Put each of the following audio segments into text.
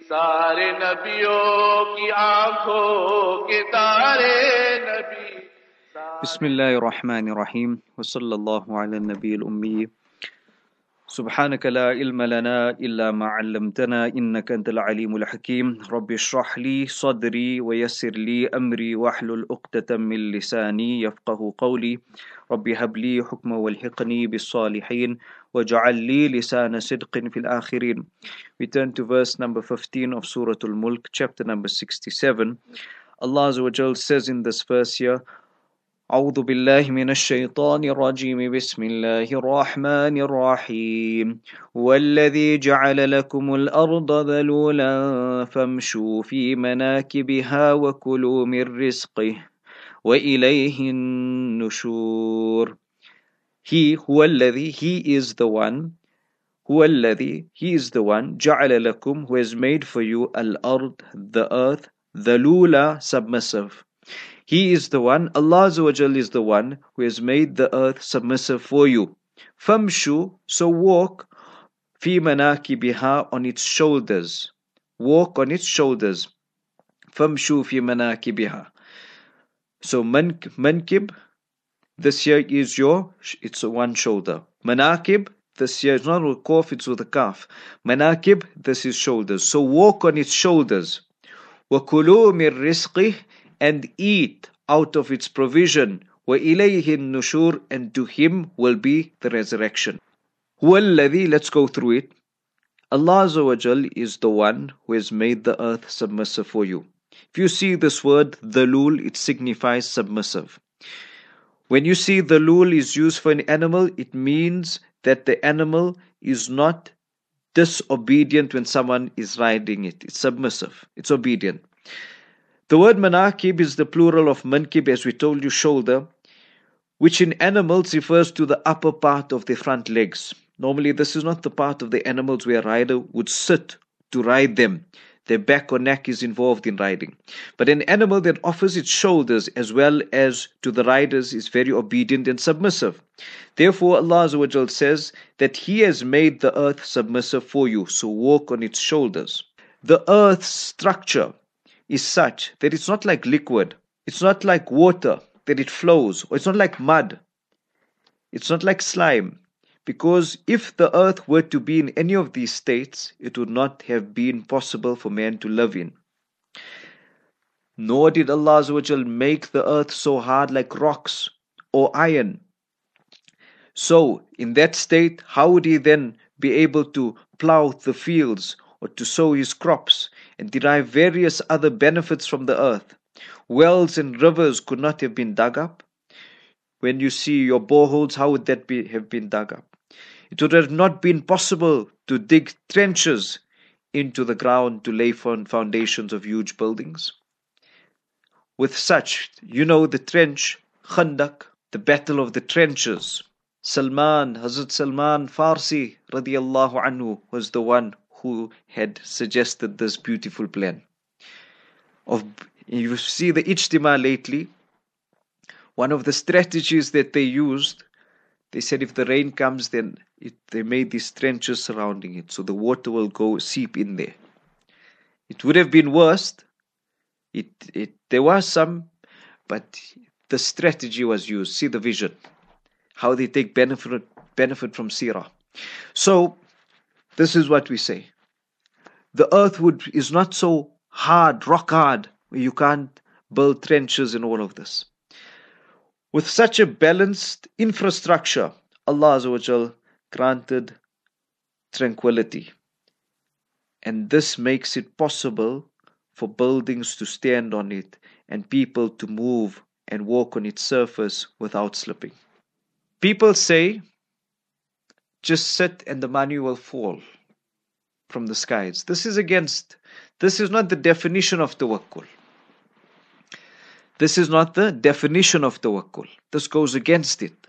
सारे नबियों की आंखों के तारे नबी Bismillahirrahmanirrahim. Wa sallallahu ala nabiyil ummi. سبحانك لا علم لنا إلا ما علمتنا إنك أنت العليم الحكيم رب اشرح لي صدري ويسر لي أمري واحلل عقدة من لساني يفقه قولي رب هب لي حكما والحقني بالصالحين واجعل لي لسان صدق في الآخرين. We turn to verse number 15 of Surah Al-Mulk, chapter number 67. Allah Azza wa Jal says in this verse here, أعوذ بالله من الشيطان الرجيم بسم الله الرحمن الرحيم والذي جعل لكم الأرض ذلولا فامشوا في مناكبها وكلوا من رزقه وإليه النشور. He is the one he is the one جعل لكم, who has made for you al-ard, the earth, ذلولا, submissive. He is the one, Allah Azza wa Jal is the one who has made the earth submissive for you. Famshu, so walk, fi manakibiha, on its shoulders. Walk on its shoulders. Famshu fi manakibiha. So mankib, this here is it's one shoulder. Manakib, this here is not with a qaf, it's with a kaf. Manakib, this is shoulders. So walk on its shoulders. وَكُلُوا مِن رِزْقِهِ, and eat out of its provision. وَإِلَيْهِ النُّشُورِ, and to him will be the resurrection. هُوَ الَّذِي, let's go through it. Allah Azza wa Jal is the one who has made the earth submissive for you. If you see this word, dhalul, it signifies submissive. When you see dhalul is used for an animal, it means that the animal is not disobedient when someone is riding it. It's submissive. It's obedient. The word manakib is the plural of mankib, as we told you, shoulder, which in animals refers to the upper part of the front legs. Normally, this is not the part of the animals where a rider would sit to ride them. Their back or neck is involved in riding. But an animal that offers its shoulders as well as to the riders is very obedient and submissive. Therefore, Allah Azza wa Jal says that He has made the earth submissive for you, so walk on its shoulders. The earth's structure is such that it's not like liquid, it's not like water that it flows, or it's not like mud, it's not like slime. Because if the earth were to be in any of these states, it would not have been possible for man to live in. Nor did Allah Azza wa Jal make the earth so hard like rocks or iron. So, in that state, how would He then be able to plow the fields or to sow His crops and derive various other benefits from the earth? Wells and rivers could not have been dug up. When you see your boreholes, how would that have been dug up? It would have not been possible to dig trenches into the ground to lay foundations of huge buildings. With such, you know the trench, Khandak, the battle of the trenches. Hazrat Salman Farsi radiallahu anhu was the one who had suggested this beautiful plan. You see the Ijtima lately, one of the strategies that they used, they said if the rain comes, then they made these trenches surrounding it, so the water will seep in there. It would have been worse. There was some, but the strategy was used. See the vision, how they take benefit from Sirah. So this is what we say. The earth is not so hard, rock hard, where you can't build trenches and all of this. With such a balanced infrastructure, Allah Azza wa Jal granted tranquility. And this makes it possible for buildings to stand on it and people to move and walk on its surface without slipping. People say, just sit and the money will fall from the skies. This is not the definition of tawakkul. This is not the definition of tawakkul. This goes against it.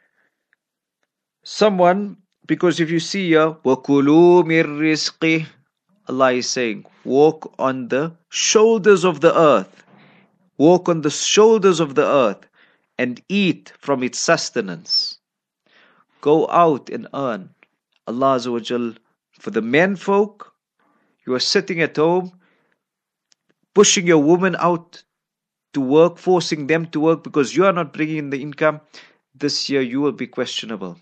Because if you see here, وَكُلُوا مِن رِزْقِهِ, Allah is saying, walk on the shoulders of the earth. Walk on the shoulders of the earth and eat from its sustenance. Go out and earn. Allah Azza wa Jal, for the menfolk, You are sitting at home, pushing your woman out to work, forcing them to work because you are not bringing in the income. This year you will be questionable.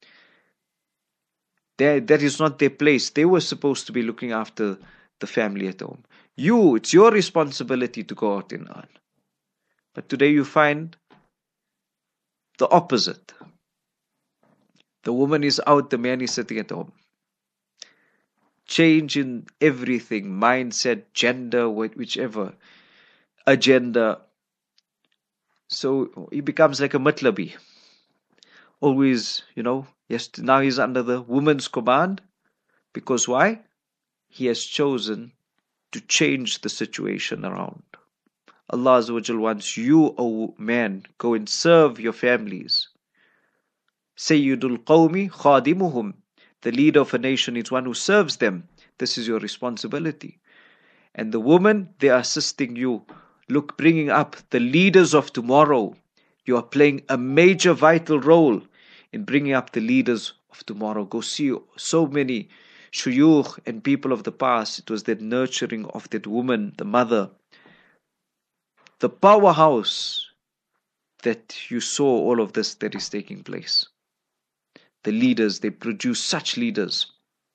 That is not their place. They were supposed to be looking after the family at home. It's your responsibility to go out and earn. But today you find the opposite. The woman is out, the man is sitting at home. Change in everything, mindset, gender, whichever agenda. So he becomes like a matlabi. Always, yes, now he's under the woman's command. Because why? He has chosen to change the situation around. Allah Azza wa Jal wants you, O man, go and serve your families. Sayyidul Qawmi khadimuhum. The leader of a nation is one who serves them. This is your responsibility. And the woman, they are assisting you. Look, bringing up the leaders of tomorrow. You are playing a major vital role in bringing up the leaders of tomorrow. Go see so many shuyukh and people of the past. It was that nurturing of that woman, the mother. The powerhouse that you saw all of this that is taking place. The leaders, they produce such leaders.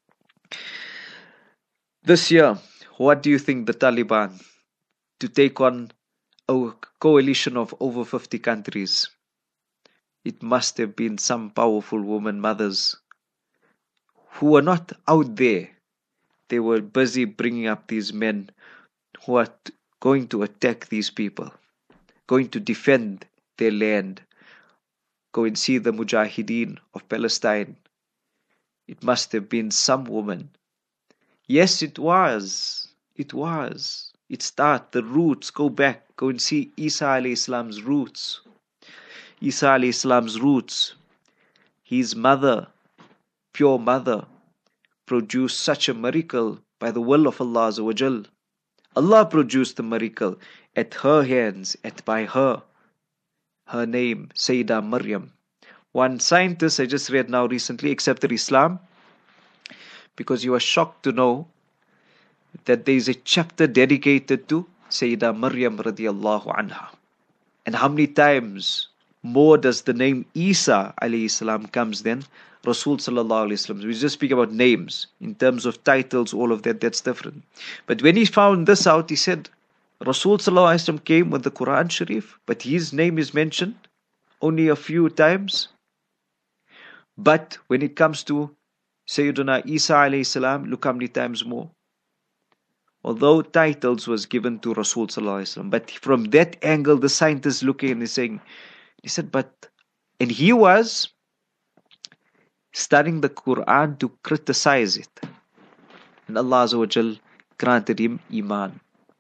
This year, what do you think the Taliban, to take on a coalition of over 50 countries, it must have been some powerful women, mothers, who were not out there. They were busy bringing up these men who are going to attack these people, going to defend their land. Go and see the Mujahideen of Palestine. It must have been some woman. Yes, it was. It was. It started, the roots, go back. Go and see Isa alayhi salam's roots. Isa alayhi salam's roots. His mother, pure mother, produced such a miracle by the will of Allah Azza wa Jal. Allah produced the miracle at her hands, by her. Her name, Sayyidah Maryam. One scientist I just read now recently accepted Islam because he was shocked to know that there is a chapter dedicated to Sayyidah Maryam radiallahu anha. And how many times more does the name Isa alayhi salam comes than Rasul sallallahu alayhi wasallam? We just speak about names. In terms of titles, all of that, that's different. But when he found this out, he said, Rasul sallallahu alayhi wasallam came with the Quran Sharif, but his name is mentioned only a few times. But when it comes to Sayyiduna Isa alayhi salam, look how many times more. Although titles was given to Rasul sallallahu alayhi wasallam, but from that angle, the scientist looking and saying, he said, and he was studying the Quran to criticize it. And Allah Azza wa Jal granted him Iman.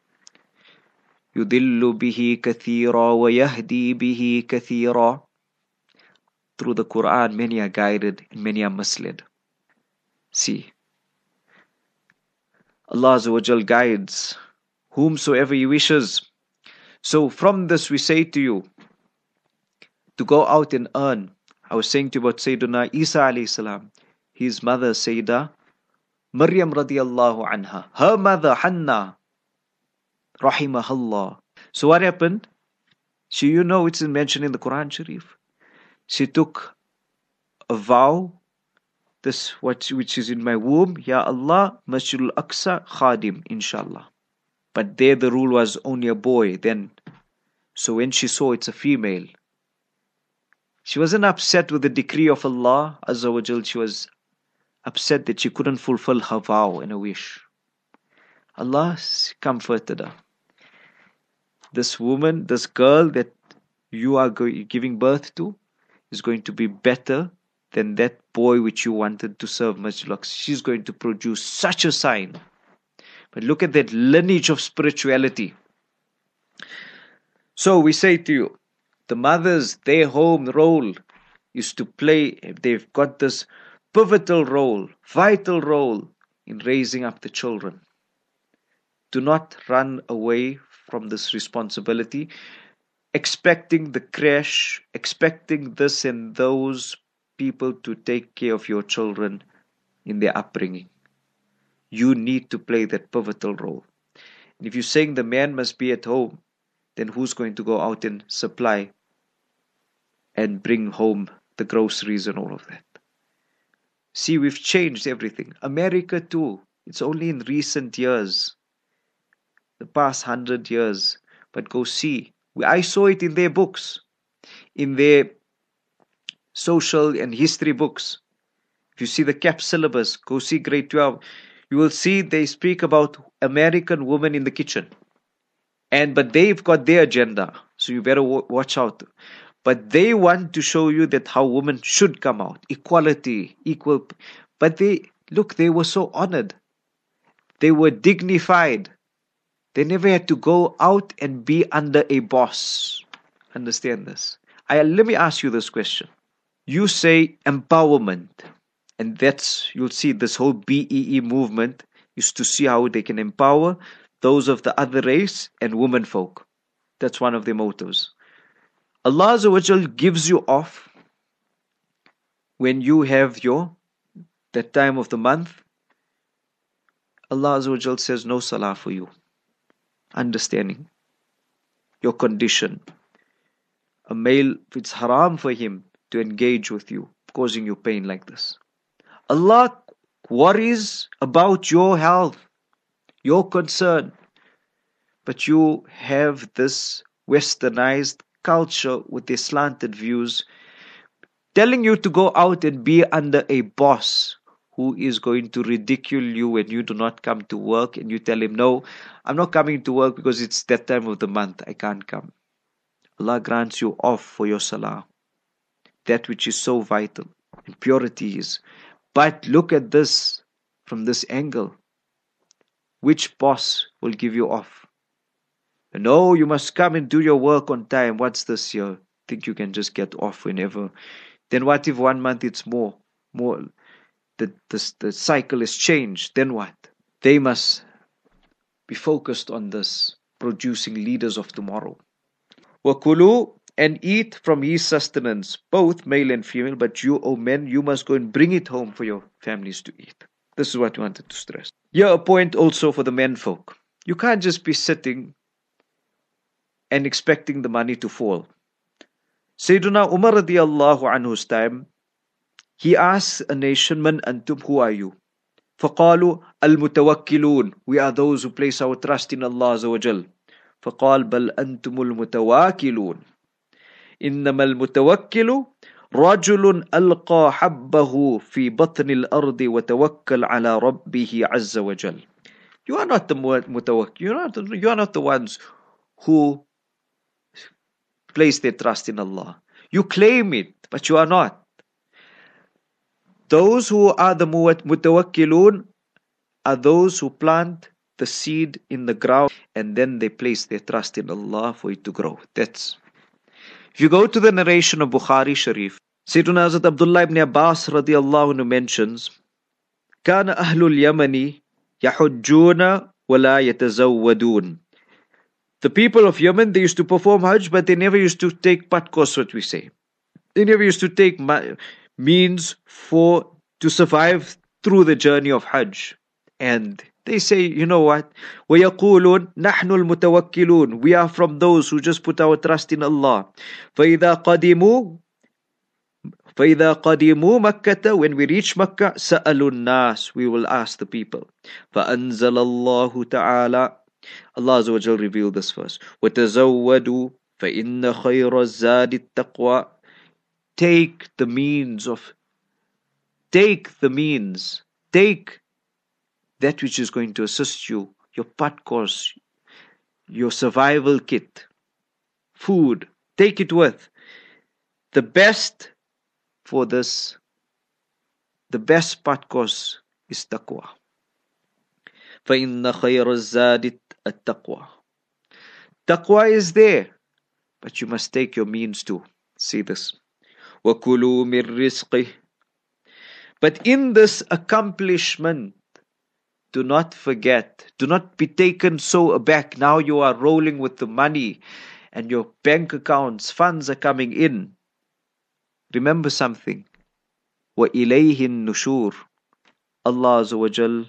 يُضِلُّ بِهِ كَثِيرًا وَيَهْدِي بِهِ كَثِيرًا. Through the Quran, many are guided and many are misled. See, Allah Azza wa Jal guides whomsoever He wishes. So from this we say to you, to go out and earn. I was saying to you about Sayyiduna Isa alayhi salam, his mother Sayyidah Maryam radiallahu anha, her mother Hannah, rahimahullah. So what happened? It's mentioned in the Quran Sharif. She took a vow, which is in my womb, Ya Allah, Masjidul Aqsa Khadim, inshallah. But there the rule was only a boy then. So when she saw it's a female, she wasn't upset with the decree of Allah Azza wa Jal. She was upset that she couldn't fulfill her vow and her wish. Allah comforted her. This woman, this girl that you are giving birth to is going to be better than that boy which you wanted to serve Masjid al-Aqsa. She's going to produce such a sign. But look at that lineage of spirituality. So we say to you, the mothers, their home role is to play. They've got this pivotal role, vital role in raising up the children. Do not run away from this responsibility, expecting the crash, expecting this and those people to take care of your children in their upbringing. You need to play that pivotal role. And if you're saying the man must be at home, then who's going to go out and supply and bring home the groceries and all of that? See, we've changed everything. America too. It's only in recent years, the past 100 years. But go see. I saw it in their books, in their social and history books. If you see the CAP syllabus, go see grade 12. You will see they speak about American women in the kitchen. But they've got their agenda. So you better watch out. But they want to show you that how women should come out. Equality, equal. But they were so honored. They were dignified. They never had to go out and be under a boss. Understand this. Let me ask you this question. You say empowerment. And you'll see this whole BEE movement is to see how they can empower those of the other race and women folk. That's one of their mottos. Allah Azza wa Jal gives you off when you have that time of the month. Allah Azza wa Jal says no salah for you. Understanding your condition. A male, it's haram for him to engage with you, causing you pain like this. Allah worries about your health, your concern. But you have this westernized culture with their slanted views telling you to go out and be under a boss who is going to ridicule you when you do not come to work, and you tell him, no, I'm not coming to work because it's that time of the month, I can't come. Allah grants you off for your salah, that which is so vital, and purity is. But look at this from this angle. Which boss will give you off? No, you must come and do your work on time. What's this here? Think you can just get off whenever? Then what if 1 month it's more? The cycle has changed. Then what? They must be focused on this, producing leaders of tomorrow. وَكُلُوا, and eat from his sustenance, both male and female. But you, O men, you must go and bring it home for your families to eat. This is what we wanted to stress. Here a point also for the men folk. You can't just be sitting and expecting the money to fall. Sayyiduna Umar radiyallahu anhu's time, he asked a nation, Man antum, who are you? فَقَالُوا الْمُتَوَكِّلُونَ, we are those who place our trust in Allah Azza wa Jal. فَقَالْ بَلْ أَنْتُمُ الْمُتَوَاكِلُونَ إِنَّمَا الْمُتَوَكِّلُ رَجُلٌ أَلْقَى حَبَّهُ فِي بَطْنِ الْأَرْضِ وَتَوَكَّلْ عَلَى رَبِّهِ عَزَّ وَجَلَ. You are not the mutawakkil. You are not the ones who place their trust in Allah. You claim it, but you are not. Those who are the mutawakkilun are those who plant the seed in the ground and then they place their trust in Allah for it to grow. If you go to the narration of Bukhari Sharif, Sayyiduna Hazrat Abdullah ibn Abbas radiyallahu anhu mentions, كان أهل اليمن يحجون ولا يتزودون. The people of Yemen, they used to perform Hajj, but they never used to take patkos, what we say. They never used to take means to survive through the journey of Hajj. And they say, you know what? وَيَقُولُونَ نَحْنُ الْمُتَوَكِّلُونَ, we are from those who just put our trust in Allah. فَإِذَا قَدِمُوا مَكَّةَ, when we reach Makkah, سَأَلُوا النَّاسِ, we will ask the people. فَأَنزَلَ اللَّهُ تَعَالَى, Allah Azza wa Jal revealed this verse. وَتَزَوَّدُوا فَإِنَّ خَيْرَ الزَّادِ التَّقْوَى. Take the means. Take that which is going to assist you, your pat course, your survival kit, food. Take it with. The best for this, the best pat course is taqwa. فَإِنَّ خَيْرَ الزَّادِ التَّقْوَى. Taqwa is there, but you must take your means too. See this. وَكُلُوا مِنْ رِزْقِهِ. But in this accomplishment, do not forget, do not be taken so aback. Now you are rolling with the money and your bank accounts, funds are coming in. Remember something. وَإِلَيْهِ النُّشُورِ. Allah Azza wa Jal,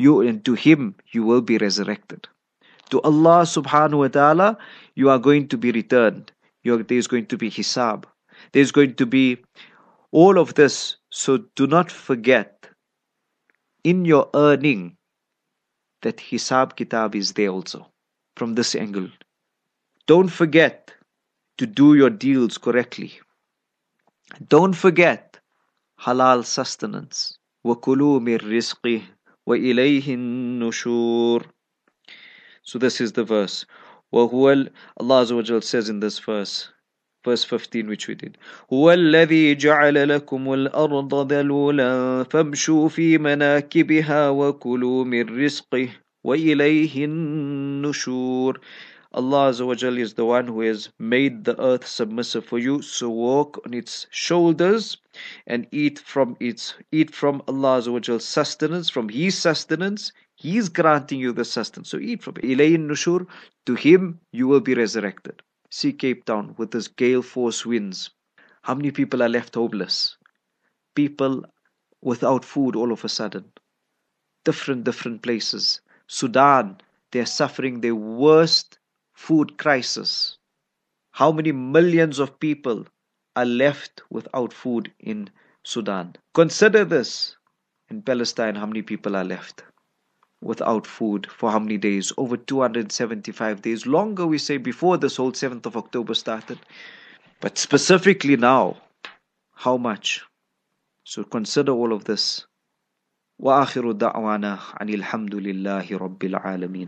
and to Him you will be resurrected. To Allah subhanahu wa ta'ala, you are going to be returned. There's going to be hisab. There's going to be all of this. So do not forget in your earning that hisab kitab is there also from this angle. Don't forget to do your deals correctly. Don't forget halal sustenance. وَكُلُوا مِن رِزْقِهِ وَإِلَيْهِ النُّشُورُ. So this is the verse. Allah Azza wa Jal says in this verse 15 which we did, هُوَ الَّذِي جَعَلَ لَكُمُ الْأَرْضَ ذَلُولًا فَامْشُوا فِي مَنَاكِبِهَا وَكُلُوا مِن رِزْقِهِ وَإِلَيْهِ النُّشُورُ. Allah Azza wa Jal is the one who has made the earth submissive for you, so walk on its shoulders and eat from Allah Azza wa Jal's sustenance, from His sustenance. He is granting you the sustenance, so eat from it. Ilayhi nushur, to Him you will be resurrected. See Cape Town with this gale force winds. How many people are left homeless? People without food all of a sudden. Different places. Sudan, they are suffering their worst food crisis. How many millions of people are left without food in Sudan? Consider this. In Palestine, how many people are left without food for how many days? Over 275 days. Longer, we say, before this whole 7th of October started. But specifically now, how much? So consider all of this. وآخر دعوانا عن الحمد لله رب العالمين.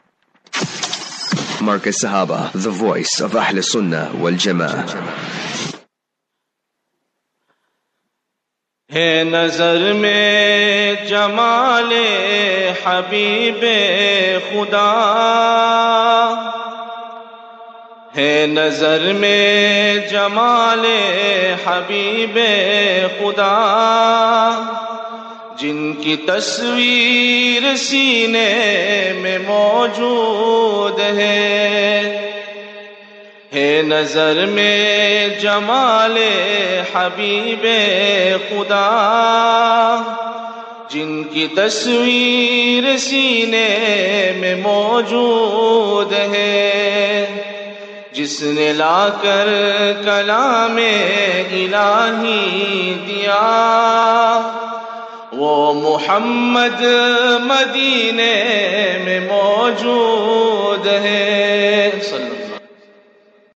Markaz Sahaba, the voice of Ahl Sunnah wal Jama'ah. है नजर में जमाले हबीबे खुदा, है नजर में जमाले हबीबे खुदा, जिनकी तस्वीर सीने में मौजूद है नजर में जमाले हबीबे खुदा, जिनकी तस्वीर सीने में मौजूद है, जिसने लाकर कलामे इलाही दिया, वो मुहम्मद मदीने में मौजूद है।